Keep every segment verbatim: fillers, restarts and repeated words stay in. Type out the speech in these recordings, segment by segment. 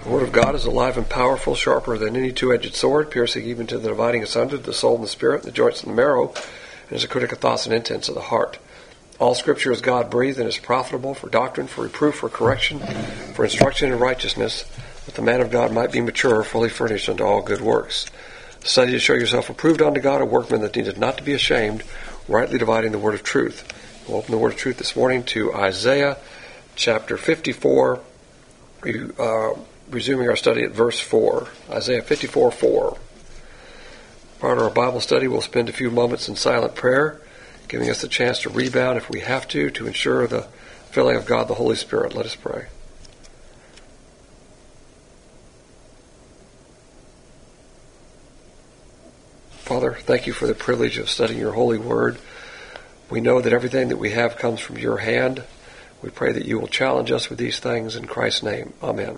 The Word of God is alive and powerful, sharper than any two-edged sword, piercing even to the dividing asunder the soul and the spirit, and the joints and the marrow, and is a critic of thoughts and intents of the heart. All Scripture is God-breathed and is profitable for doctrine, for reproof, for correction, for instruction in righteousness, that the man of God might be mature, fully furnished unto all good works. Study to show yourself approved unto God, a workman that needeth not to be ashamed, rightly dividing the word of truth. We'll open the word of truth this morning to Isaiah chapter fifty-four, uh, resuming our study at verse four. Isaiah fifty-four four. Prior to our Bible study, we'll spend a few moments in silent prayer, giving us the chance to rebound if we have to, to ensure the filling of God the Holy Spirit. Let us pray. Father, thank you for the privilege of studying your holy word. We know that everything that we have comes from your hand. We pray that you will challenge us with these things in Christ's name. Amen.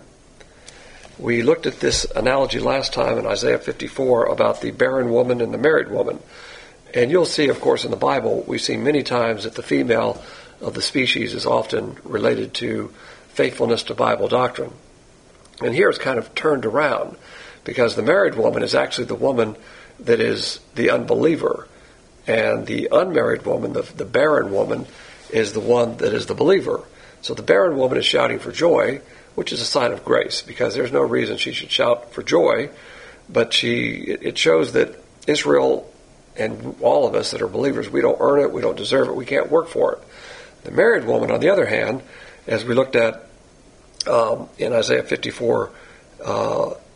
We looked at this analogy last time in Isaiah fifty-four about the barren woman and the married woman. And you'll see, of course, in the Bible, we see many times that the female of the species is often related to faithfulness to Bible doctrine. And here it's kind of turned around, because the married woman is actually the woman that is the unbeliever, and the unmarried woman, the, the barren woman, is the one that is the believer. So the barren woman is shouting for joy, which is a sign of grace, because there's no reason she should shout for joy, but she it shows that Israel and all of us that are believers, we don't earn it, we don't deserve it, we can't work for it. The married woman, on the other hand, as we looked at um, in Isaiah fifty-four uh, uh,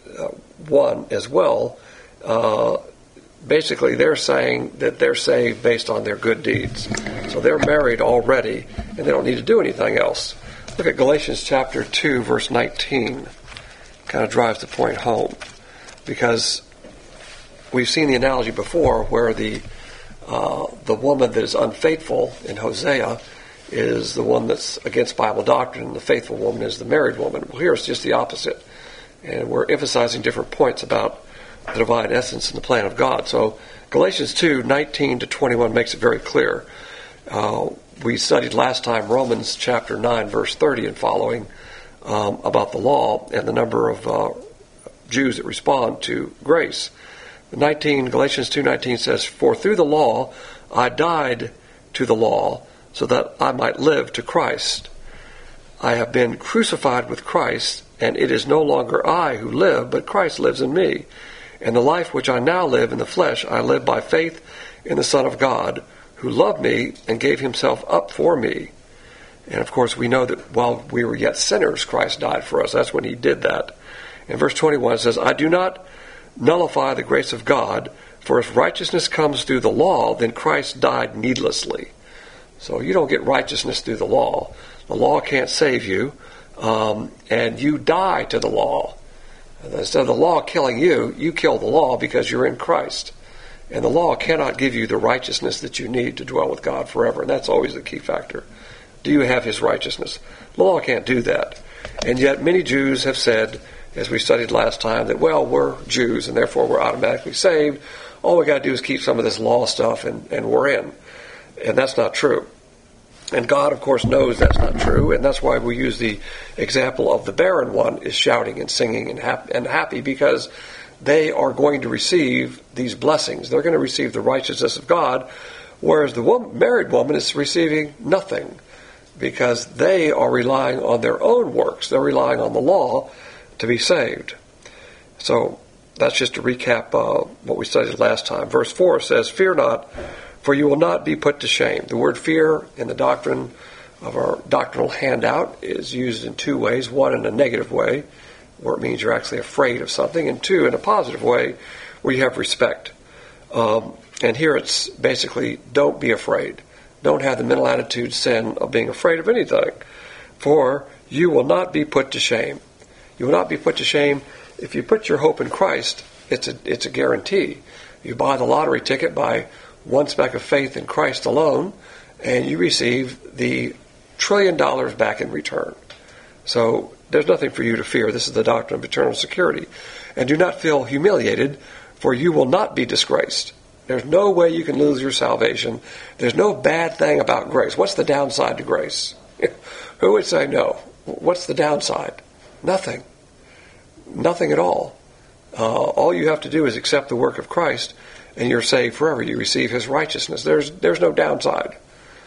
one as well, uh, basically they're saying that they're saved based on their good deeds. So they're married already, and they don't need to do anything else. Look at Galatians chapter two, verse nineteen. Kind of drives the point home, because we've seen the analogy before where the uh, the woman that is unfaithful in Hosea is the one that's against Bible doctrine, and the faithful woman is the married woman. Well, here it's just the opposite. And we're emphasizing different points about the divine essence and the plan of God. So Galatians two, nineteen to twenty-one makes it very clear. Uh, we studied last time Romans chapter nine, verse thirty and following um, about the law and the number of uh, Jews that respond to grace. nineteen, Galatians two nineteen says, "For through the law I died to the law, so that I might live to Christ. I have been crucified with Christ, and it is no longer I who live, but Christ lives in me. And the life which I now live in the flesh, I live by faith in the Son of God, who loved me and gave himself up for me." And of course we know that while we were yet sinners, Christ died for us. That's when he did that. And verse twenty-one says, "I do not nullify the grace of God, for if righteousness comes through the law, then Christ died needlessly." So you don't get righteousness through the law. The law can't save you, um, and you die to the law. Instead of the law killing you, you kill the law because you're in Christ. And the law cannot give you the righteousness that you need to dwell with God forever, and that's always the key factor. Do you have his righteousness? The law can't do that. And yet many Jews have said, as we studied last time, that, well, we're Jews and therefore we're automatically saved. All we got to do is keep some of this law stuff and, and we're in. And that's not true. And God, of course, knows that's not true, and that's why we use the example of the barren one is shouting and singing and, hap- and happy, because they are going to receive these blessings. They're going to receive the righteousness of God, whereas the woman, married woman is receiving nothing, because they are relying on their own works. They're relying on the law to be saved. So that's just to recap uh, what we studied last time. Verse four says, "Fear not, for you will not be put to shame." The word fear in the doctrine of our doctrinal handout is used in two ways. One, in a negative way, where it means you're actually afraid of something, and two, in a positive way, where you have respect. Um, and here it's basically, don't be afraid. Don't have the mental attitude, sin, of being afraid of anything. For you will not be put to shame. You will not be put to shame. If you put your hope in Christ, it's a, it's a guarantee. You buy the lottery ticket by one speck of faith in Christ alone, and you receive the trillion dollars back in return. So there's nothing for you to fear. This is the doctrine of eternal security. And do not feel humiliated, for you will not be disgraced. There's no way you can lose your salvation. There's no bad thing about grace. What's the downside to grace? Who would say no? What's the downside? Nothing. Nothing at all. Uh, all you have to do is accept the work of Christ, and you're saved forever. You receive his righteousness. There's there's no downside.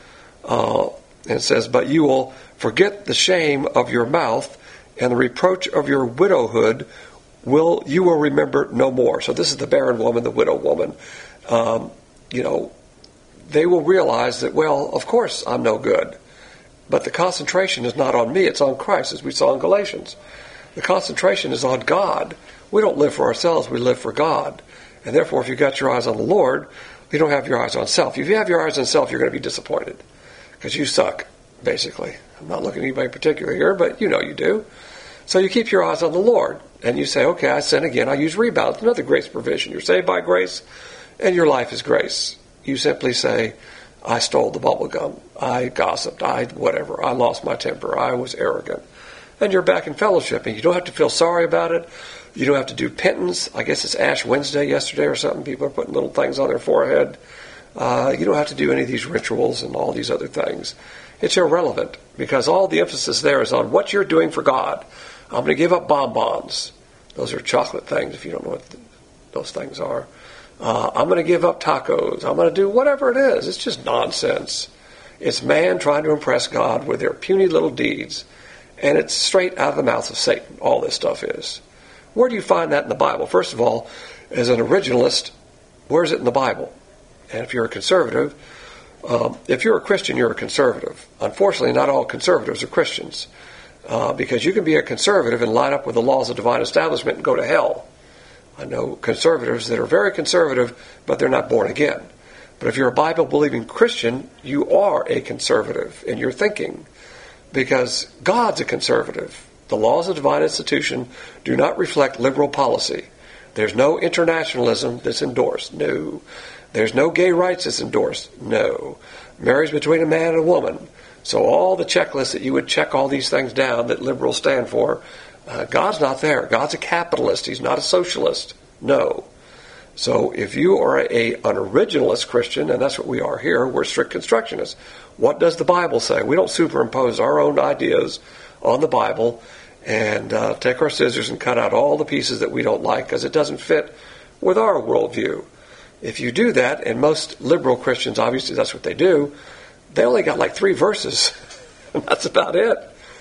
Uh, and it says, but you will forget the shame of your mouth, and the reproach of your widowhood will you will remember no more. So this is the barren woman, the widow woman. Um, you know, they will realize that, well, of course I'm no good. But the concentration is not on me, it's on Christ, as we saw in Galatians. The concentration is on God. We don't live for ourselves, we live for God. And therefore, if you've got your eyes on the Lord, you don't have your eyes on self. If you have your eyes on self, you're going to be disappointed. Because you suck, basically. I'm not looking at anybody in particular here, but you know you do. So you keep your eyes on the Lord. And you say, okay, I sin again. I use rebound. It's another grace provision. You're saved by grace, and your life is grace. You simply say, I stole the bubble gum. I gossiped. I whatever. I lost my temper. I was arrogant. And you're back in fellowship. And you don't have to feel sorry about it. You don't have to do penance. I guess it's Ash Wednesday yesterday or something. People are putting little things on their forehead. Uh, you don't have to do any of these rituals and all these other things. It's irrelevant because all the emphasis there is on what you're doing for God. I'm going to give up bonbons. Those are chocolate things if you don't know what th- those things are. Uh, I'm going to give up tacos. I'm going to do whatever it is. It's just nonsense. It's man trying to impress God with their puny little deeds. And it's straight out of the mouth of Satan, all this stuff is. Where do you find that in the Bible? First of all, as an originalist, where is it in the Bible? And if you're a conservative, um, if you're a Christian, you're a conservative. Unfortunately, not all conservatives are Christians. Uh, because you can be a conservative and line up with the laws of divine establishment and go to hell. I know conservatives that are very conservative, but they're not born again. But if you're a Bible-believing Christian, you are a conservative in your thinking. Because God's a conservative. The laws of divine institution do not reflect liberal policy. There's no internationalism that's endorsed. No. There's no gay rights that's endorsed. No. Marriage between a man and a woman. So all the checklists that you would check all these things down that liberals stand for, uh, God's not there. God's a capitalist. He's not a socialist. No. So if you are a, an originalist Christian, and that's what we are here, we're strict constructionists. What does the Bible say? We don't superimpose our own ideas on the Bible and uh, take our scissors and cut out all the pieces that we don't like because it doesn't fit with our worldview. If you do that, and most liberal Christians, obviously that's what they do, they only got like three verses, and that's about it.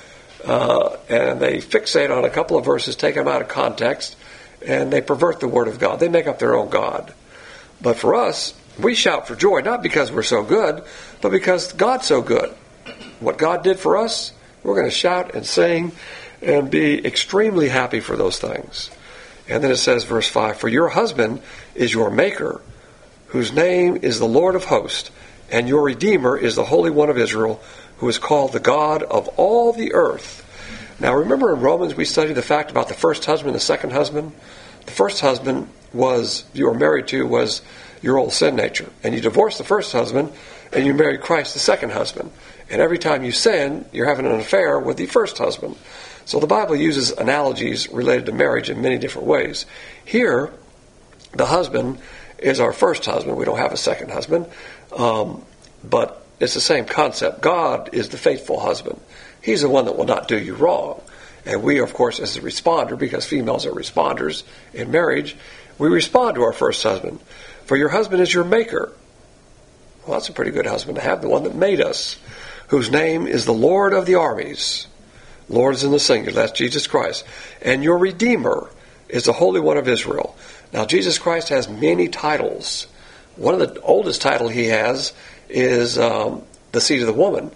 Uh, and they fixate on a couple of verses, take them out of context, and they pervert the Word of God. They make up their own God. But for us, we shout for joy, not because we're so good, but because God's so good. What God did for us, we're going to shout and sing and be extremely happy for those things. And then it says, verse five, for your husband is your maker, whose name is the Lord of hosts, and your Redeemer is the Holy One of Israel, who is called the God of all the earth. Now remember in Romans we studied the fact about the first husband and the second husband? The first husband was, you were married to, was your old sin nature. And you divorced the first husband, and you married Christ, the second husband. And every time you sin, you're having an affair with the first husband. So the Bible uses analogies related to marriage in many different ways. Here, the husband is our first husband. We don't have a second husband. Um, but it's the same concept. God is the faithful husband. He's the one that will not do you wrong. And we, of course, as a responder, because females are responders in marriage, we respond to our first husband. For your husband is your maker. Well, that's a pretty good husband to have, the one that made us, whose name is the Lord of the armies. Lord is in the singular. That's Jesus Christ. And your Redeemer is the Holy One of Israel. Now, Jesus Christ has many titles. One of the oldest title he has is um, the seed of the woman.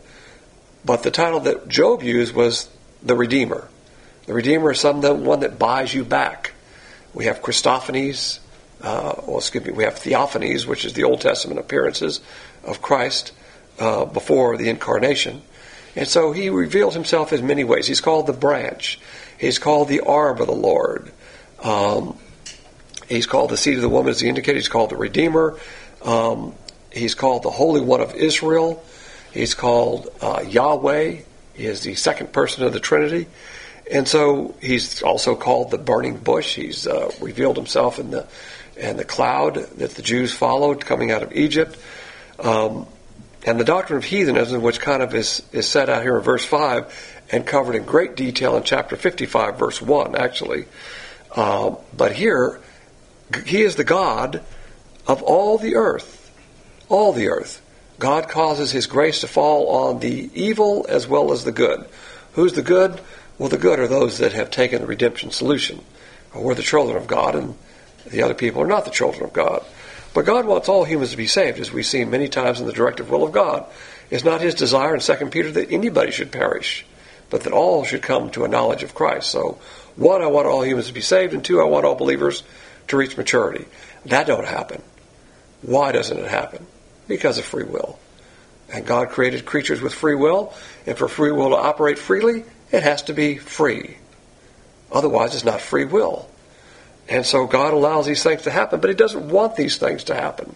But the title that Job used was the Redeemer. The Redeemer is someone that buys you back. We have Christophanies. Uh, well, excuse me, we have Theophanies, which is the Old Testament appearances of Christ uh, before the incarnation. And so he revealed himself in many ways. He's called the branch. He's called the arm of the Lord. Um, he's called the seed of the woman, as he indicated. He's called the Redeemer. Um, he's called the Holy One of Israel. He's called uh, Yahweh. He is the second person of the Trinity. And so he's also called the burning bush. He's uh, revealed himself in the in the cloud that the Jews followed coming out of Egypt. Um, and the doctrine of heathenism, which kind of is, is set out here in verse five, and covered in great detail in chapter fifty-five, verse one, actually. Uh, but here, he is the God of all the earth. All the earth. God causes his grace to fall on the evil as well as the good. Who's the good? Well, the good are those that have taken the redemption solution. We're the children of God, and the other people are not the children of God. But God wants all humans to be saved, as we see many times in the directive will of God. It's not his desire in Second Peter that anybody should perish, but that all should come to a knowledge of Christ. So, one, I want all humans to be saved, and two, I want all believers to reach maturity. That don't happen. Why doesn't it happen? Because of free will. And God created creatures with free will, and for free will to operate freely, it has to be free. Otherwise, it's not free will. And so God allows these things to happen, but he doesn't want these things to happen.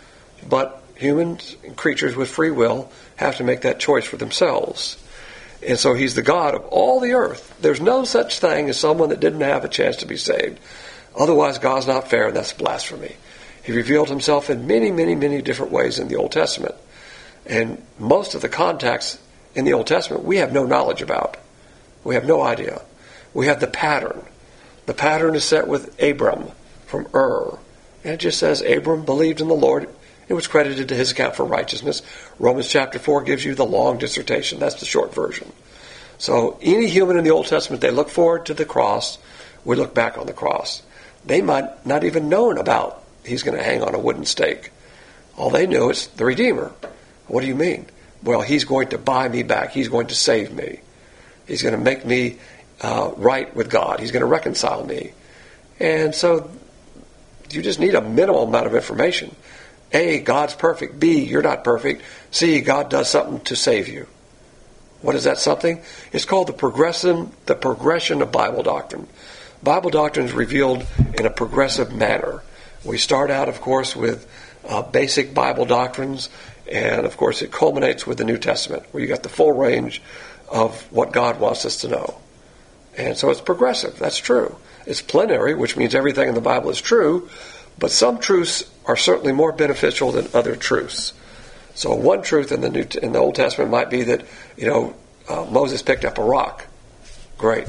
But humans and creatures with free will have to make that choice for themselves. And so he's the God of all the earth. There's no such thing as someone that didn't have a chance to be saved. Otherwise, God's not fair, and that's blasphemy. He revealed himself in many, many, many different ways in the Old Testament. And most of the contacts in the Old Testament we have no knowledge about. We have no idea. We have the pattern. The pattern is set with Abram from Ur. And it just says Abram believed in the Lord. It was credited to his account for righteousness. Romans chapter four gives you the long dissertation. That's the short version. So any human in the Old Testament, they look forward to the cross. We look back on the cross. They might not even known about he's going to hang on a wooden stake. All they knew is the Redeemer. What do you mean? Well, he's going to buy me back. He's going to save me. He's going to make me uh, right with God. He's going to reconcile me. And so you just need a minimal amount of information. A, God's perfect. B, you're not perfect. C, God does something to save you. What is that something? It's called the progression, the progression of Bible doctrine. Bible doctrine is revealed in a progressive manner. We start out, of course, with uh, basic Bible doctrines, and, of course, it culminates with the New Testament, where you got the full range of what God wants us to know. And so it's progressive. That's true. It's plenary, which means everything in the Bible is true, but some truths are certainly more beneficial than other truths. So one truth in the New in the Old Testament might be that, you know, uh, Moses picked up a rock. Great.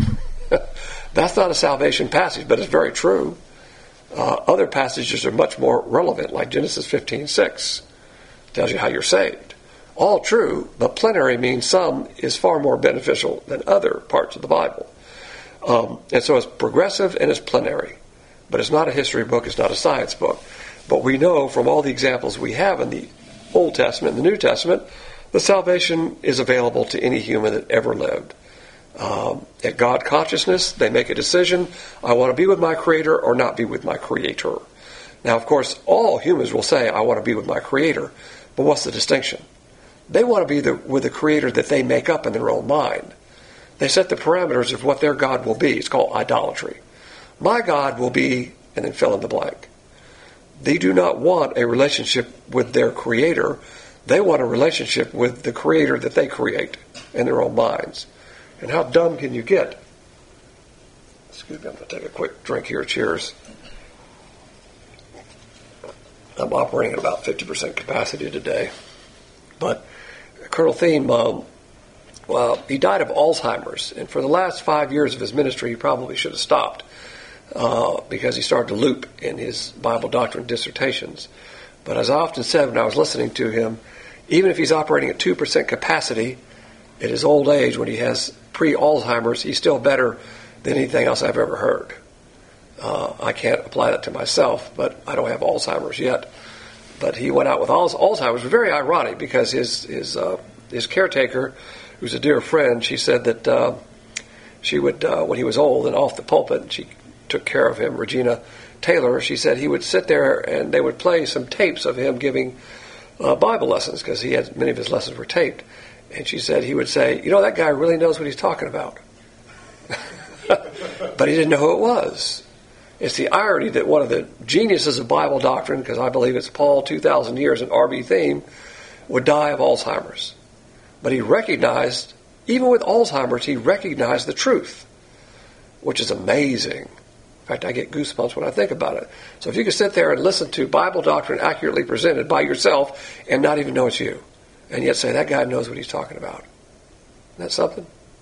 That's not a salvation passage, but it's very true. Uh, other passages are much more relevant, like Genesis fifteen six. Tells you how you're saved. All true, but plenary means some is far more beneficial than other parts of the Bible. Um, and so it's progressive and it's plenary. But it's not a history book, it's not a science book. But we know from all the examples we have in the Old Testament and the New Testament that salvation is available to any human that ever lived. Um, at God consciousness, they make a decision, I want to be with my Creator or not be with my Creator. Now, of course, all humans will say, I want to be with my Creator. But what's the distinction? They want to be the, with the Creator that they make up in their own mind. They set the parameters of what their God will be. It's called idolatry. My God will be, and then fill in the blank. They do not want a relationship with their Creator. They want a relationship with the Creator that they create in their own minds. And how dumb can you get? Excuse me, I'm going to take a quick drink here. Cheers. I'm operating at about fifty percent capacity today. But Colonel Thiem, um, well, he died of Alzheimer's. And for the last five years of his ministry, he probably should have stopped uh, because he started to loop in his Bible doctrine dissertations. But as I often said when I was listening to him, even if he's operating at two percent capacity at his old age when he has pre-Alzheimer's, he's still better than anything else I've ever heard. Uh, I can't apply that to myself, but I don't have Alzheimer's yet. But he went out with Alzheimer's. It was very ironic because his his uh, his caretaker, who's a dear friend, she said that uh, she would, uh, when he was old and off the pulpit, and she took care of him, Regina Taylor, she said he would sit there and they would play some tapes of him giving uh, Bible lessons because he had many of his lessons were taped. And she said he would say, you know, that guy really knows what he's talking about. But he didn't know who it was. It's the irony that one of the geniuses of Bible doctrine, because I believe it's Paul, two thousand years, and R B Thiem, would die of Alzheimer's. But he recognized, even with Alzheimer's, he recognized the truth, which is amazing. In fact, I get goosebumps when I think about it. So if you could sit there and listen to Bible doctrine accurately presented by yourself and not even know it's you, and yet say, that guy knows what he's talking about. Isn't that something?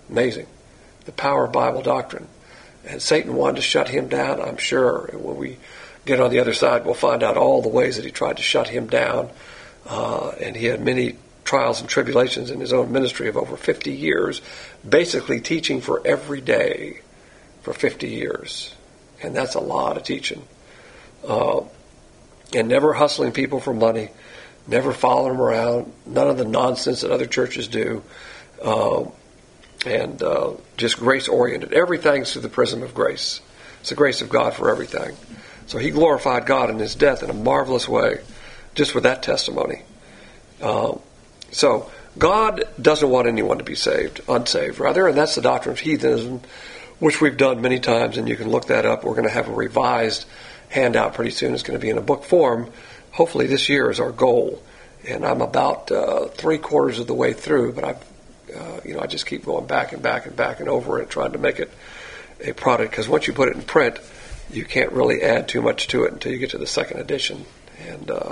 Amazing. The power of Bible doctrine. And Satan wanted to shut him down, I'm sure. And when we get on the other side, we'll find out all the ways that he tried to shut him down. Uh, and he had many trials and tribulations in his own ministry of over fifty years, basically teaching for every day for fifty years. And that's a lot of teaching. Uh, and never hustling people for money, never following them around, none of the nonsense that other churches do, uh, and uh, just grace-oriented. Everything's through the prism of grace. It's the grace of God for everything. So he glorified God in his death in a marvelous way, just with that testimony. Uh, so God doesn't want anyone to be saved, unsaved, rather, and that's the doctrine of heathenism, which we've done many times, and you can look that up. We're going to have a revised handout pretty soon. It's going to be in a book form. Hopefully this year is our goal. And I'm about uh, three quarters of the way through, but I've, uh, you know, I just keep going back and back and back and over it, trying to make it a product. Because once you put it in print, you can't really add too much to it until you get to the second edition. And uh,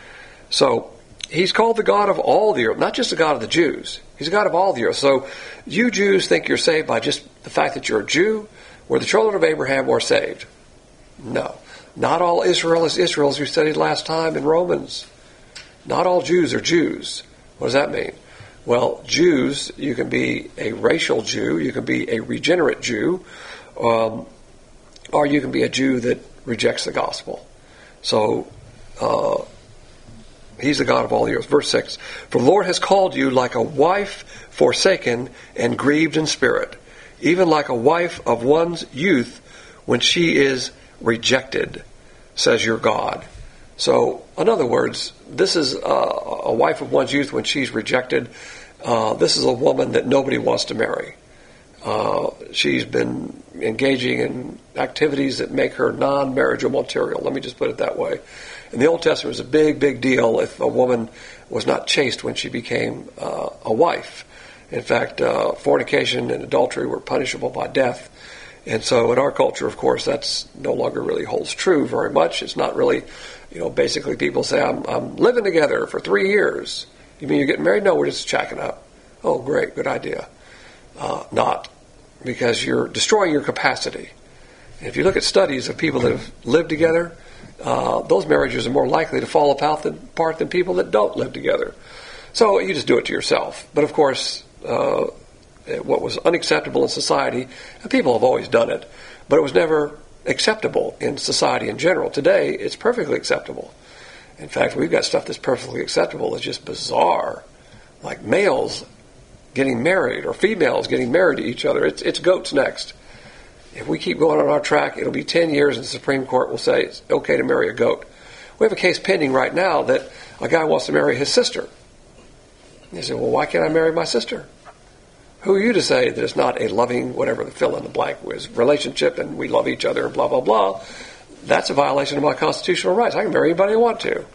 so he's called the God of all the earth, not just the God of the Jews. He's the God of all the earth. So you Jews think you're saved by just the fact that you're a Jew, or the children of Abraham were saved. No. Not all Israel is Israel, as we studied last time in Romans. Not all Jews are Jews. What does that mean? Well, Jews, you can be a racial Jew, you can be a regenerate Jew, um, or you can be a Jew that rejects the gospel. So, uh, he's the God of all the earth. Verse six, for the Lord has called you like a wife forsaken and grieved in spirit, even like a wife of one's youth when she is rejected, says your God. So, in other words, this is uh, a wife of one's youth when she's rejected. Uh, this is a woman that nobody wants to marry. Uh, she's been engaging in activities that make her non-marriageable material. Let me just put it that way. In the Old Testament, it was a big, big deal if a woman was not chaste when she became uh, a wife. In fact, uh, fornication and adultery were punishable by death. And so in our culture, of course, that's no longer really holds true very much. It's not really, you know, basically people say, I'm, I'm living together for three years. You mean you're getting married? No, we're just checking up. Oh, great, good idea. Uh, not, because you're destroying your capacity. And if you look at studies of people that have lived together, uh, those marriages are more likely to fall apart than, apart than people that don't live together. So you just do it to yourself. But of course, uh, what was unacceptable in society, and people have always done it, but it was never acceptable in society in general. Today, it's perfectly acceptable. In fact, we've got stuff that's perfectly acceptable. It's just bizarre. Like males getting married or females getting married to each other. It's, it's goats next. If we keep going on our track, it'll be ten years and the Supreme Court will say it's okay to marry a goat. We have a case pending right now that a guy wants to marry his sister. And they say, well, why can't I marry my sister? Who are you to say that it's not a loving, whatever the fill in the blank was, relationship and we love each other and blah, blah, blah. That's a violation of my constitutional rights. I can marry anybody I want to.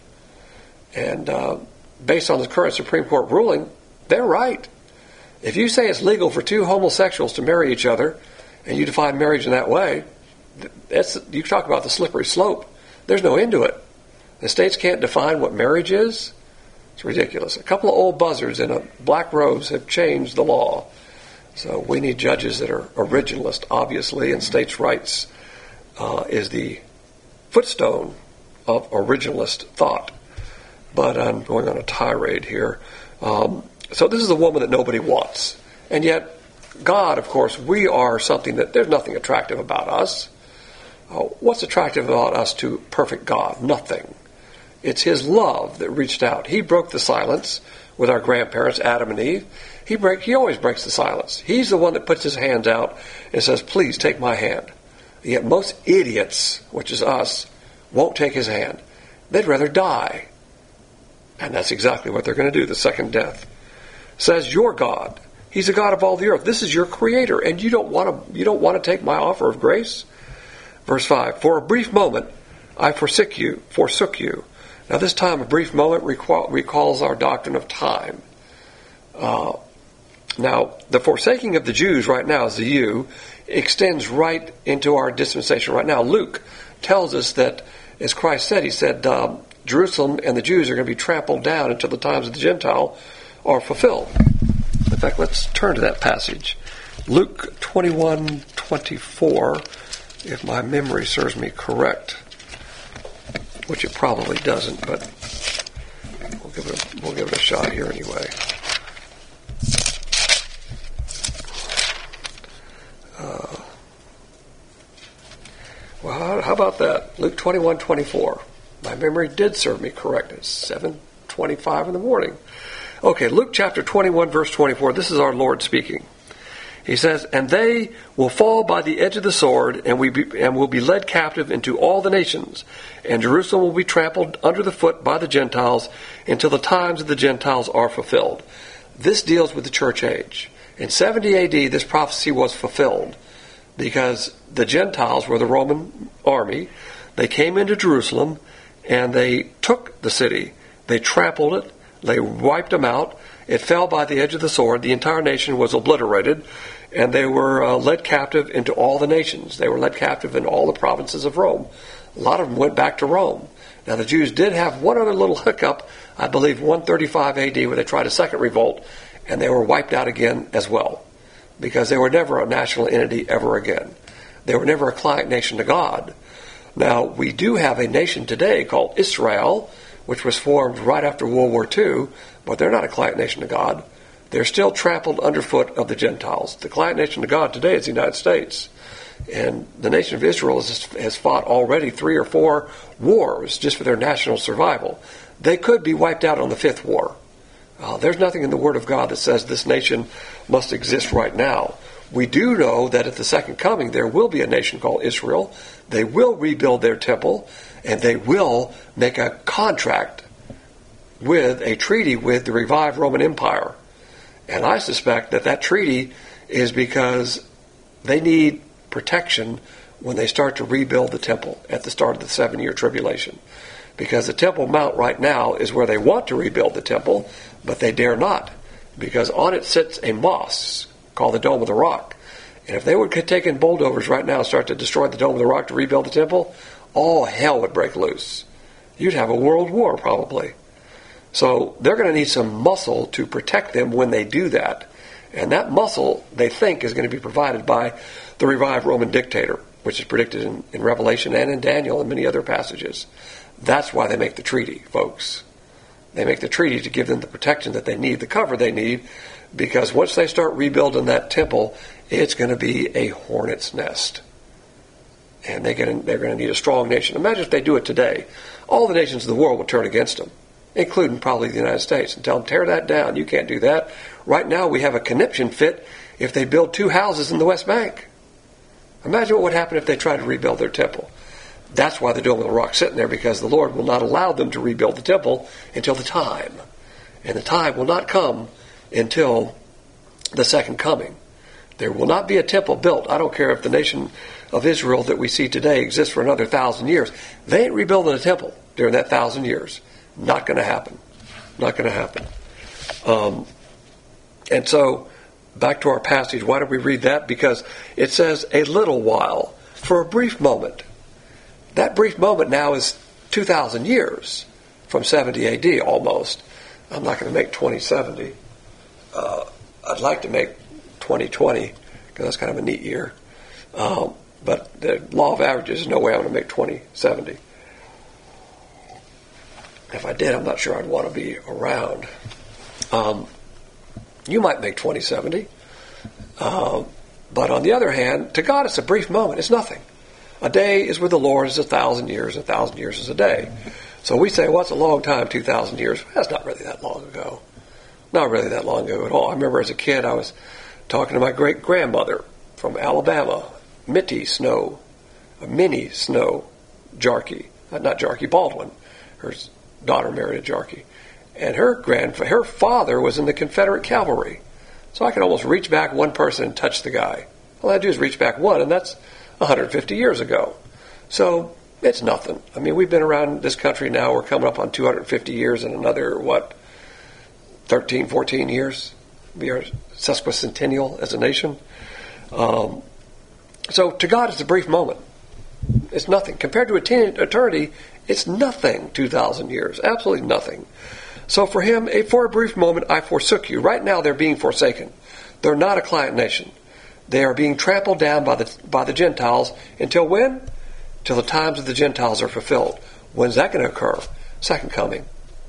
And uh, based on the current Supreme Court ruling, they're right. If you say it's legal for two homosexuals to marry each other and you define marriage in that way, that's, you talk about the slippery slope. There's no end to it. The states can't define what marriage is. It's ridiculous. A couple of old buzzards in a black robes have changed the law. So we need judges that are originalist, obviously, and states' rights uh, is the footstone of originalist thought. But I'm going on a tirade here. Um, so this is a woman that nobody wants. And yet, God, of course, we are something that there's nothing attractive about us. Uh, what's attractive about us to perfect God? Nothing. It's His love that reached out. He broke the silence with our grandparents, Adam and Eve. He break, He always breaks the silence. He's the one that puts His hands out and says, please take my hand. Yet most idiots, which is us, won't take His hand. They'd rather die. And that's exactly what they're going to do, the second death. Says your God. He's the God of all the earth. This is your creator, and you don't want to you don't want to take my offer of grace? Verse five, for a brief moment I forsook you, forsook you. Now this time, a brief moment, recall, recalls our doctrine of time. Uh, now, the forsaking of the Jews right now, as the you, extends right into our dispensation right now. Luke tells us that, as Christ said, he said, um, Jerusalem and the Jews are going to be trampled down until the times of the Gentile are fulfilled. In fact, let's turn to that passage. Luke twenty-one twenty-four, if my memory serves me correct, which it probably doesn't, but we'll give it a, we'll give it a shot here anyway. Uh, well, how, how about that? Luke twenty-one twenty-four. My memory did serve me correct. It's seven twenty-five in the morning. Okay, Luke chapter twenty-one, verse twenty-four. This is our Lord speaking. He says, "And they will fall by the edge of the sword, and we be, and will be led captive into all the nations, and Jerusalem will be trampled under the foot by the Gentiles until the times of the Gentiles are fulfilled." This deals with the church age. In seventy A D, this prophecy was fulfilled because the Gentiles were the Roman army. They came into Jerusalem, and they took the city. They trampled it. They wiped them out. It fell by the edge of the sword. The entire nation was obliterated, and they were uh, led captive into all the nations. They were led captive in all the provinces of Rome. A lot of them went back to Rome. Now, the Jews did have one other little hiccup, I believe one thirty-five A D, where they tried a second revolt, and they were wiped out again as well, because they were never a national entity ever again. They were never a client nation to God. Now, we do have a nation today called Israel, which was formed right after World War Two, but they're not a client nation to God. They're still trampled underfoot of the Gentiles. The client nation to God today is the United States. And the nation of Israel has, has fought already three or four wars just for their national survival. They could be wiped out on the fifth war. Uh, there's nothing in the Word of God that says this nation must exist right now. We do know that at the second coming there will be a nation called Israel. They will rebuild their temple, and they will make a contract with a treaty with the revived Roman Empire. And I suspect that that treaty is because they need protection when they start to rebuild the temple at the start of the seven-year tribulation. Because the Temple Mount right now is where they want to rebuild the temple, but they dare not, because on it sits a mosque called the Dome of the Rock. And if they would take in bulldozers right now and start to destroy the Dome of the Rock to rebuild the temple, all hell would break loose. You'd have a world war probably. So they're going to need some muscle to protect them when they do that. And that muscle, they think, is going to be provided by the revived Roman dictator, which is predicted in, in Revelation and in Daniel and many other passages. That's why they make the treaty, folks. They make the treaty to give them the protection that they need, the cover they need, because once they start rebuilding that temple, it's going to be a hornet's nest. And they get, they're going to need a strong nation. Imagine if they do it today. All the nations of the world will turn against them, including probably the United States, and tell them, tear that down. You can't do that. Right now we have a conniption fit if they build two houses in the West Bank. Imagine what would happen if they tried to rebuild their temple. That's why the Dome of the Rock's sitting there, because the Lord will not allow them to rebuild the temple until the time. And the time will not come until the second coming. There will not be a temple built. I don't care if the nation of Israel that we see today exists for another thousand years. They ain't rebuilding a temple during that thousand years. Not going to happen. Not going to happen. Um, and so, back to our passage. Why did we read that? Because it says, a little while, for a brief moment. That brief moment now is two thousand years from seventy A D almost. I'm not going to make twenty seventy. Uh, I'd like to make twenty twenty, because that's kind of a neat year. Um, but the law of averages, there's no way I'm going to make twenty seventy. If I did, I'm not sure I'd want to be around. Um, you might make twenty seventy. Uh, but on the other hand, to God it's a brief moment. It's nothing. A day is with the Lord is a thousand years. A thousand years is a day. So we say, well, it's a long time, two thousand years. That's not really that long ago. Not really that long ago at all. I remember as a kid, I was talking to my great-grandmother from Alabama, Mitty Snow, a Minnie Snow, Jarkey, uh, not Jarkey, Baldwin. Her daughter married a Jarkey. And her grand, her father was in the Confederate cavalry. So I could almost reach back one person and touch the guy. All I do is reach back one, and that's one hundred fifty years ago. So it's nothing. I mean, we've been around this country now. We're coming up on two hundred fifty years in another, what, thirteen, fourteen years? We are sesquicentennial as a nation. Um, so to God, it's a brief moment. It's nothing. Compared to eternity, it's nothing, two thousand years. Absolutely nothing. So for him, for a brief moment, I forsook you. Right now, they're being forsaken. They're not a client nation. They are being trampled down by the by the Gentiles until when? Till the times of the Gentiles are fulfilled. When's that going to occur? Second coming.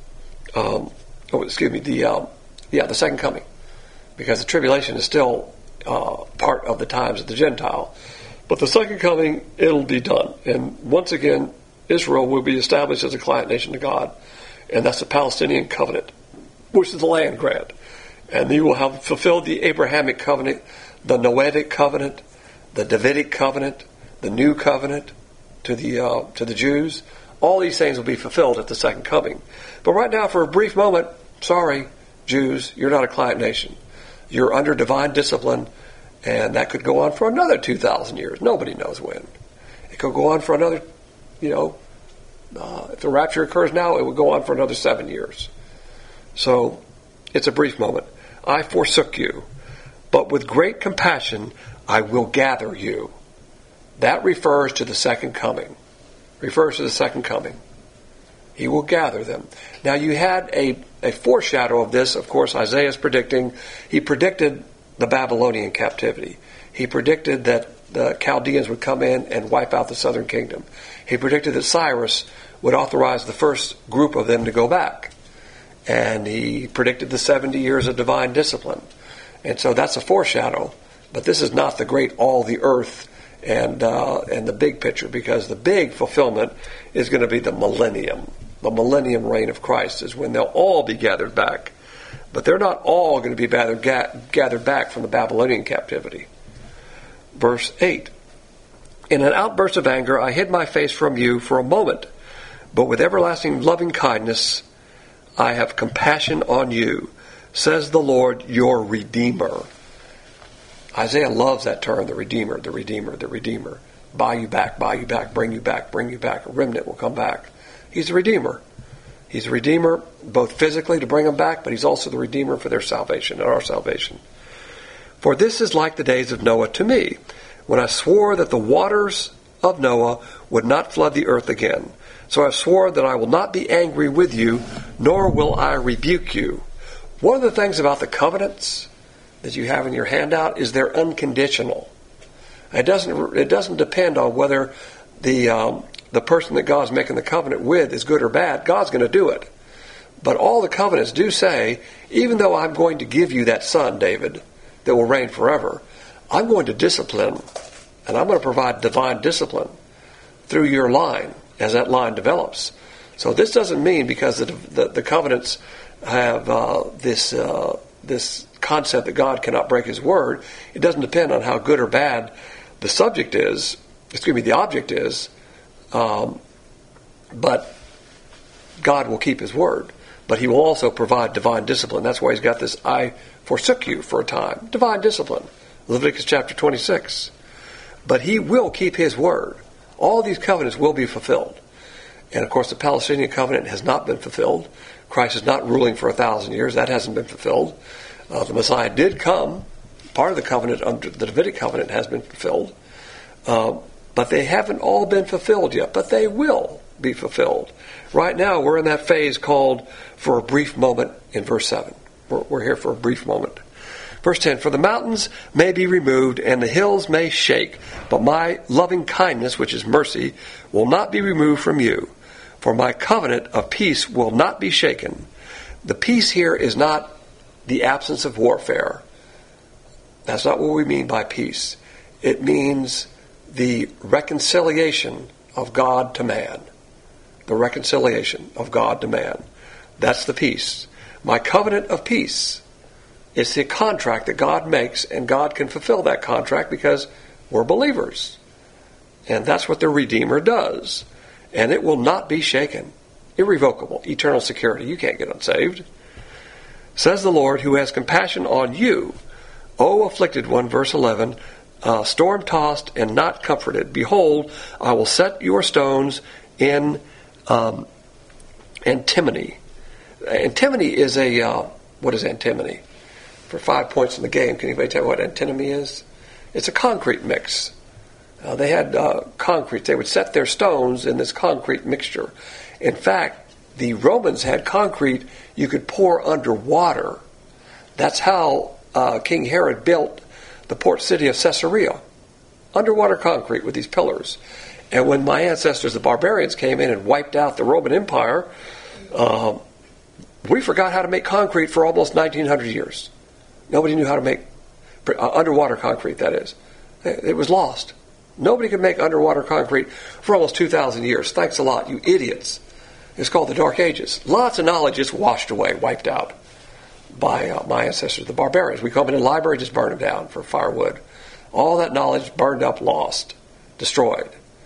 Um, oh, excuse me. The um, yeah, the second coming, because the tribulation is still uh, part of the times of the Gentile. But the second coming, it'll be done, and once again, Israel will be established as a client nation to God, and that's the Palestinian covenant, which is the land grant, and you will have fulfilled the Abrahamic covenant, the Noahic covenant, the Davidic covenant, the new covenant to the uh, to the Jews. All these things will be fulfilled at the second coming. But right now, for a brief moment, sorry, Jews, you're not a client nation. You're under divine discipline, and that could go on for another two thousand years. Nobody knows when. It could go on for another, you know, uh, if the rapture occurs now, it would go on for another seven years. So, it's a brief moment. I forsook you, but with great compassion I will gather you. That refers to the second coming. Refers to the second coming. He will gather them. Now you had a, a foreshadow of this, of course, Isaiah is predicting. He predicted the Babylonian captivity. He predicted that the Chaldeans would come in and wipe out the southern kingdom. He predicted that Cyrus would authorize the first group of them to go back. And he predicted the seventy years of divine discipline. And so that's a foreshadow. But this is not the great all the earth and uh, and the big picture, because the big fulfillment is going to be the millennium. The millennium reign of Christ is when they'll all be gathered back. But they're not all going to be gathered, gathered back from the Babylonian captivity. Verse eight. In an outburst of anger, I hid my face from you for a moment, but with everlasting loving kindness, I have compassion on you, says the Lord your Redeemer. Isaiah loves that term, the Redeemer, the Redeemer, the Redeemer. Buy you back, buy you back, bring you back, bring you back. A remnant will come back. He's a Redeemer. He's a Redeemer both physically to bring them back, but he's also the Redeemer for their salvation and our salvation. For this is like the days of Noah to me, when I swore that the waters of Noah would not flood the earth again. So I swore that I will not be angry with you, nor will I rebuke you. One of the things about the covenants that you have in your handout is they're unconditional. It doesn't it doesn't depend on whether the um, the person that God's making the covenant with is good or bad. God's going to do it. But all the covenants do say, even though I'm going to give you that son, David, that will reign forever, I'm going to discipline, and I'm going to provide divine discipline through your line as that line develops. So this doesn't mean because the the, the covenants have uh, this uh, this concept that God cannot break his word. It doesn't depend on how good or bad the subject is, excuse me, the object is, um, but God will keep his word. But he will also provide divine discipline. That's why he's got this, I forsook you for a time. Divine discipline. Leviticus chapter twenty-six. But he will keep his word. All these covenants will be fulfilled. And of course the Palestinian covenant has not been fulfilled. Christ is not ruling for a thousand years. That hasn't been fulfilled. Uh, the Messiah did come. Part of the covenant under the Davidic covenant has been fulfilled. Uh, but they haven't all been fulfilled yet. But they will be fulfilled. Right now we're in that phase called for a brief moment in verse seven. We're, we're here for a brief moment. Verse ten, for the mountains may be removed and the hills may shake, but my loving kindness, which is mercy, will not be removed from you. For my covenant of peace will not be shaken. The peace here is not the absence of warfare. That's not what we mean by peace. It means the reconciliation of God to man. The reconciliation of God to man. That's the peace. My covenant of peace. It's the contract that God makes, and God can fulfill that contract because we're believers. And that's what the Redeemer does. And it will not be shaken. Irrevocable. Eternal security. You can't get unsaved. Says the Lord, who has compassion on you, O afflicted one, verse eleven, uh, storm-tossed and not comforted. Behold, I will set your stones in um, antimony. Antimony is a, uh, what is antimony? For five points in the game, can anybody tell me what antimony is? It's a concrete mix. Uh, they had uh, concrete. They would set their stones in this concrete mixture. In fact, the Romans had concrete you could pour under water. That's how uh, King Herod built the port city of Caesarea. Underwater concrete with these pillars. And when my ancestors, the barbarians, came in and wiped out the Roman Empire, uh, we forgot how to make concrete for almost nineteen hundred years. Nobody knew how to make uh, underwater concrete, that is. It was lost. Nobody could make underwater concrete for almost two thousand years. Thanks a lot, you idiots. It's called the Dark Ages. Lots of knowledge just washed away, wiped out by uh, my ancestors, the barbarians. We come in the library, just burn them down for firewood. All that knowledge burned up, lost, destroyed.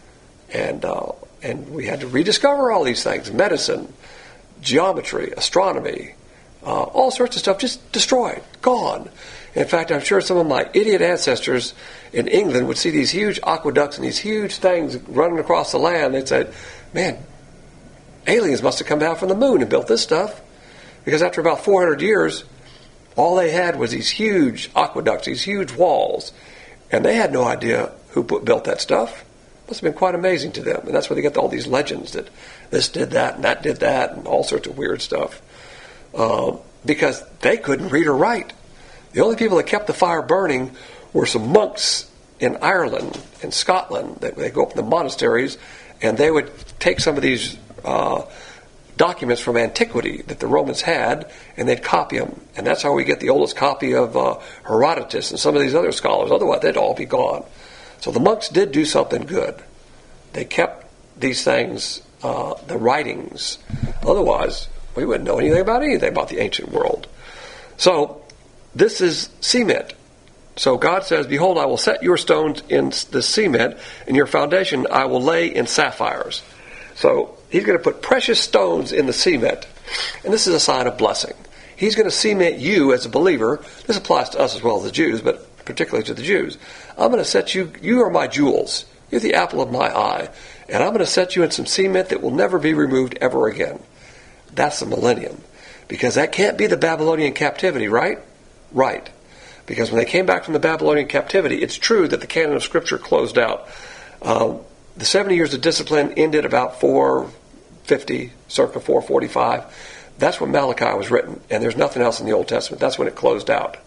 And uh, and we had to rediscover all these things. Medicine, geometry, astronomy, uh, all sorts of stuff just destroyed, gone. In fact, I'm sure some of my idiot ancestors in England would see these huge aqueducts and these huge things running across the land. They'd say, man, aliens must have come down from the moon and built this stuff. Because after about four hundred years, all they had was these huge aqueducts, these huge walls. And they had no idea who put, built that stuff. It must have been quite amazing to them. And that's where they get all these legends that this did that and that did that and all sorts of weird stuff. Uh, because they couldn't read or write. The only people that kept the fire burning were some monks in Ireland and Scotland. They, they go up in the monasteries and they would take some of these uh, documents from antiquity that the Romans had and they'd copy them. And that's how we get the oldest copy of uh, Herodotus and some of these other scholars. Otherwise, they'd all be gone. So the monks did do something good. They kept these things, uh, the writings. Otherwise, we wouldn't know anything about anything about the ancient world. So this is cement. So God says, behold, I will set your stones in the cement, and your foundation I will lay in sapphires. So he's going to put precious stones in the cement. And this is a sign of blessing. He's going to cement you as a believer. This applies to us as well as the Jews, but particularly to the Jews. I'm going to set you, you are my jewels. You're the apple of my eye. And I'm going to set you in some cement that will never be removed ever again. That's the millennium. Because that can't be the Babylonian captivity, right? Right. Because when they came back from the Babylonian captivity, it's true that the canon of Scripture closed out. Um, the seventy years of discipline ended about four fifty, circa four forty-five. That's when Malachi was written, and there's nothing else in the Old Testament. That's when it closed out.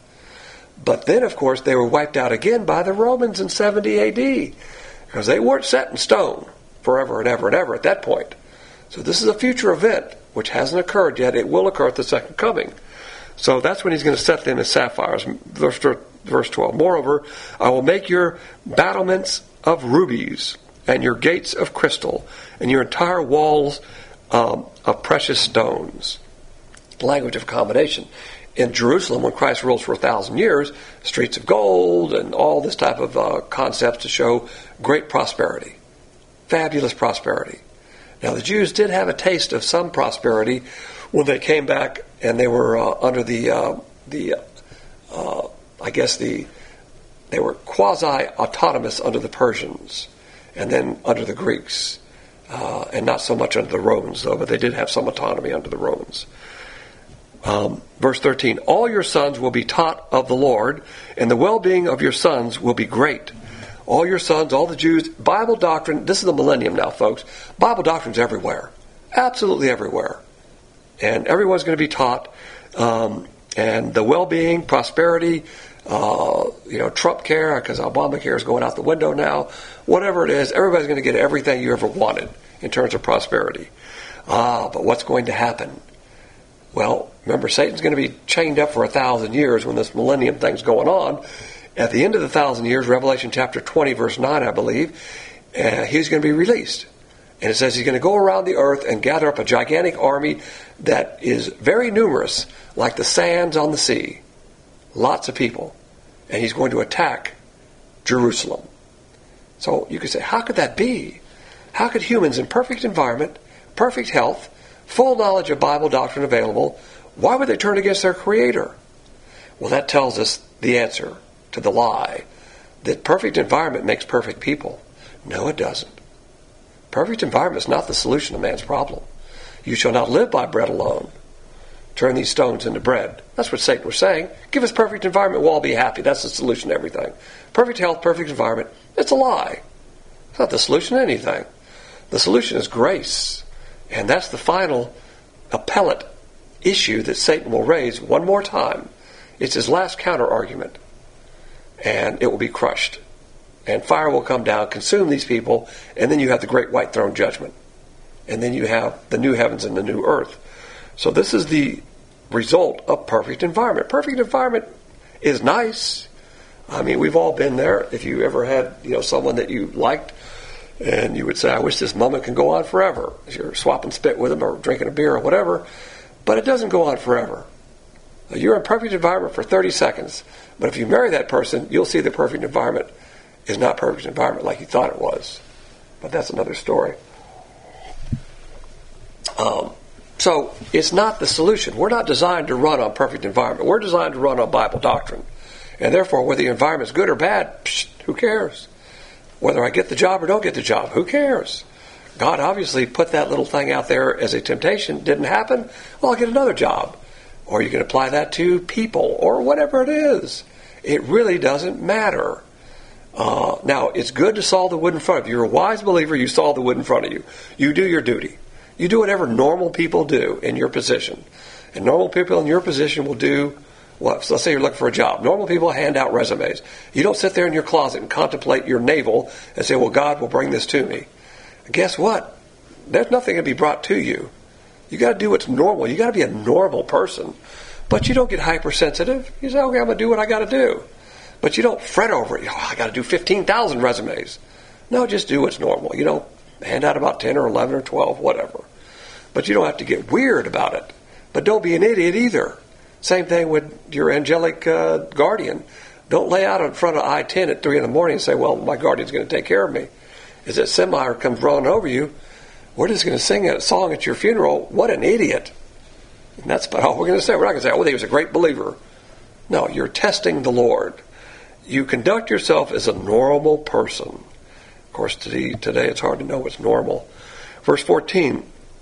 But then, of course, they were wiped out again by the Romans in seventy A D, because they weren't set in stone forever and ever and ever at that point. So this is a future event, which hasn't occurred yet. It will occur at the second coming. So that's when he's going to set them as sapphires. Verse, verse twelve. Moreover, I will make your battlements of rubies, and your gates of crystal, and your entire walls um, of precious stones. Language of accommodation. In Jerusalem, when Christ rules for a thousand years, streets of gold and all this type of uh, concepts to show great prosperity. Fabulous prosperity. Now, the Jews did have a taste of some prosperity when they came back and they were uh, under the, uh, the uh, I guess, the they were quasi-autonomous under the Persians and then under the Greeks. Uh, and not so much under the Romans, though, but they did have some autonomy under the Romans. Um, verse thirteen, all your sons will be taught of the Lord, and the well-being of your sons will be great. All your sons, all the Jews, Bible doctrine, this is the millennium now, folks. Bible doctrine's everywhere. Absolutely everywhere. And everyone's going to be taught. Um, and the well-being, prosperity, uh, you know, Trump care, because Obamacare is going out the window now. Whatever it is, everybody's going to get everything you ever wanted in terms of prosperity. Ah, but what's going to happen? Well, remember, Satan's going to be chained up for a thousand years when this millennium thing's going on. At the end of the thousand years, Revelation chapter twenty, verse nine, I believe, uh, he's going to be released. And it says he's going to go around the earth and gather up a gigantic army that is very numerous, like the sands on the sea. Lots of people. And he's going to attack Jerusalem. So you could say, how could that be? How could humans in perfect environment, perfect health, full knowledge of Bible doctrine available, why would they turn against their Creator? Well, that tells us the answer to the lie that perfect environment makes perfect people. No, it doesn't. Perfect environment is not the solution to man's problem. You shall not live by bread alone. Turn these stones into bread. That's what Satan was saying. Give us perfect environment, we'll all be happy. That's the solution to everything. Perfect health, perfect environment. It's a lie. It's not the solution to anything. The solution is grace. And that's the final appellate issue that Satan will raise one more time. It's his last counter-argument. and it will be crushed. And fire will come down, consume these people, and then you have the great white throne judgment. And then you have the new heavens and the new earth. So this is the result of perfect environment. Perfect environment is nice. I mean, we've all been there. If you ever had, you know, someone that you liked, and you would say, I wish this moment can go on forever. As you're swapping spit with them or drinking a beer or whatever. But it doesn't go on forever. You're in perfect environment for thirty seconds. But if you marry that person, you'll see the perfect environment is not perfect environment like you thought it was. But that's another story. Um, so it's not the solution. We're not designed to run on perfect environment. We're designed to run on Bible doctrine. And therefore, whether the environment is good or bad, psh, who cares? Whether I get the job or don't get the job, who cares? God obviously put that little thing out there as a temptation. Didn't happen? Well, I'll get another job. Or you can apply that to people or whatever it is. It really doesn't matter. Uh, now, it's good to saw the wood in front of you. You're a wise believer, you saw the wood in front of you. You do your duty. You do whatever normal people do in your position. And normal people in your position will do what? So let's say you're looking for a job. Normal people hand out resumes. You don't sit there in your closet and contemplate your navel and say, well, God will bring this to me. And guess what? There's nothing to be brought to you. You got to do what's normal. You got to be a normal person. But you don't get hypersensitive. You say, okay, I'm going to do what I got to do. But you don't fret over it. Oh, I got to do fifteen thousand resumes. No, just do what's normal. You know, hand out about ten or eleven or twelve, whatever. But you don't have to get weird about it. But don't be an idiot either. Same thing with your angelic uh, guardian. Don't lay out in front of I ten at three in the morning and say, well, my guardian's going to take care of me. As that semi comes running over you, we're just going to sing a song at your funeral. What an idiot. And that's about all we're going to say. We're not going to say, oh, he was a great believer. No, you're testing the Lord. You conduct yourself as a normal person. Of course, today, today it's hard to know what's normal. Verse fourteen,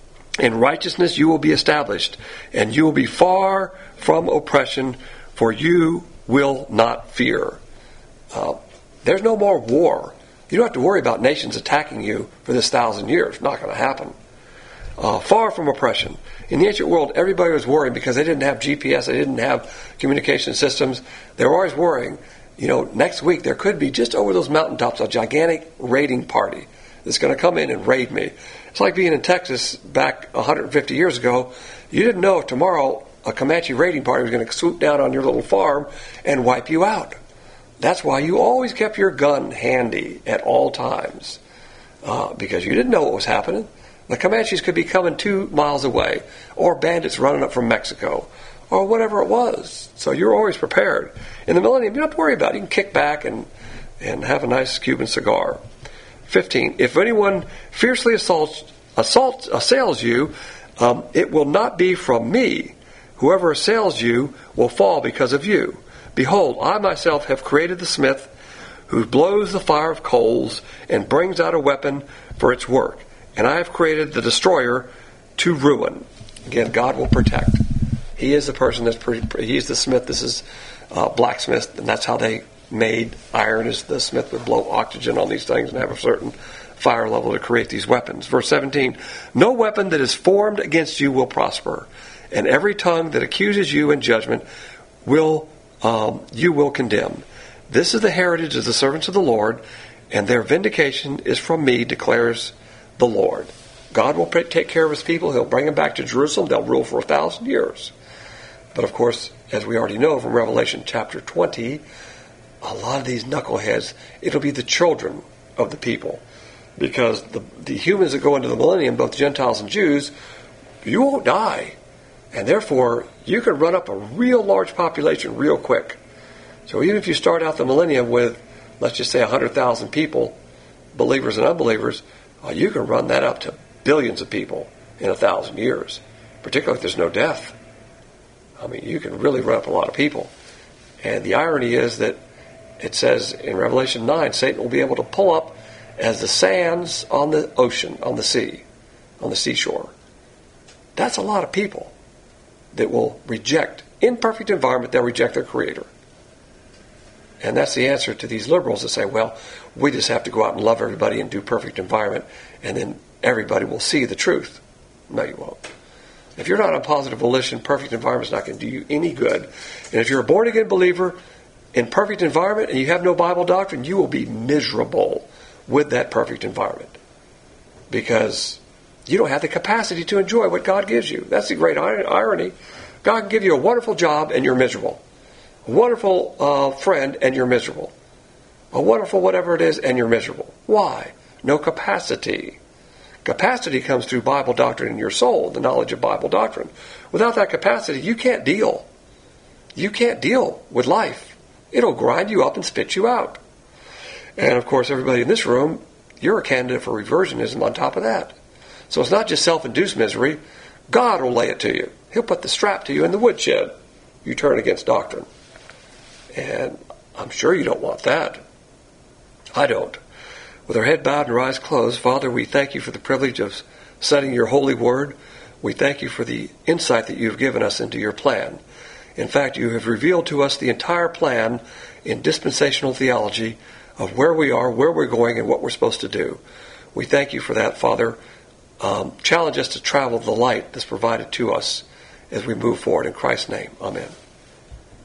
in righteousness you will be established, and you will be far from oppression, for you will not fear. Uh, there's no more war. You don't have to worry about nations attacking you for this thousand years. It's not going to happen. Uh, far from oppression. In the ancient world, everybody was worrying because they didn't have G P S, they didn't have communication systems. They were always worrying. You know, next week there could be just over those mountaintops a gigantic raiding party that's going to come in and raid me. It's like being in Texas back one hundred fifty years ago. You didn't know if tomorrow a Comanche raiding party was going to swoop down on your little farm and wipe you out. That's why you always kept your gun handy at all times, uh, because you didn't know what was happening. The Comanches could be coming two miles away, or bandits running up from Mexico, or whatever it was. So you're always prepared. In the millennium, you don't have to worry about it. You can kick back and, and have a nice Cuban cigar. fifteen. If anyone fiercely assaults, assaults assails you, um, it will not be from me. Whoever assails you will fall because of you. Behold, I myself have created the smith, who blows the fire of coals and brings out a weapon for its work. And I have created the destroyer to ruin. Again, God will protect. He is the person that's, pre- he's the smith. This is uh, blacksmith, and that's how they made iron, is the smith would blow oxygen on these things and have a certain fire level to create these weapons. Verse seventeen, no weapon that is formed against you will prosper, and every tongue that accuses you in judgment will um, you will condemn. This is the heritage of the servants of the Lord, and their vindication is from me, declares the Lord. God will take care of his people. He'll bring them back to Jerusalem. They'll rule for a thousand years. But of course, as we already know from Revelation chapter twenty, a lot of these knuckleheads, it'll be the children of the people. Because the, the humans that go into the millennium, both Gentiles and Jews, you won't die. And therefore, you can run up a real large population real quick. So even if you start out the millennium with, let's just say, one hundred thousand people, believers and unbelievers, uh, you can run that up to billions of people in a thousand years, particularly if there's no death. I mean, you can really run up a lot of people. And the irony is that it says in Revelation nine, Satan will be able to pull up as the sands on the ocean, on the sea, on the seashore. That's a lot of people that will reject, in perfect environment, they'll reject their Creator. And that's the answer to these liberals that say, well, we just have to go out and love everybody and do perfect environment, and then everybody will see the truth. No, you won't. If you're not on positive volition, perfect environment is not going to do you any good. And if you're a born-again believer, in perfect environment and you have no Bible doctrine, you will be miserable with that perfect environment. Because you don't have the capacity to enjoy what God gives you. That's the great irony. God can give you a wonderful job and you're miserable. A wonderful uh, friend and you're miserable. A wonderful whatever it is and you're miserable. Why? No capacity. Capacity comes through Bible doctrine in your soul, the knowledge of Bible doctrine. Without that capacity, you can't deal. You can't deal with life. It'll grind you up and spit you out. And of course, everybody in this room, you're a candidate for reversionism on top of that. So it's not just self-induced misery. God will lay it to you. He'll put the strap to you in the woodshed. You turn against doctrine. And I'm sure you don't want that. I don't. With our head bowed and our eyes closed, Father, we thank you for the privilege of studying your holy word. We thank you for the insight that you've given us into your plan. In fact, you have revealed to us the entire plan in dispensational theology of where we are, where we're going, and what we're supposed to do. We thank you for that, Father. Um, challenge us to travel the light that's provided to us as we move forward. In Christ's name, amen.